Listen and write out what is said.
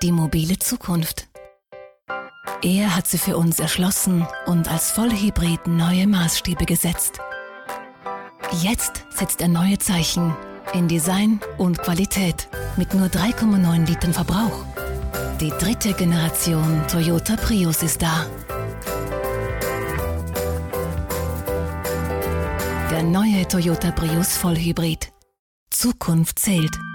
die mobile Zukunft. Er hat sie für uns erschlossen und als Vollhybrid neue Maßstäbe gesetzt. Jetzt setzt er neue Zeichen in Design und Qualität mit nur 3,9 Litern Verbrauch. Die dritte Generation Toyota Prius ist da. Der neue Toyota Prius Vollhybrid. Zukunft zählt.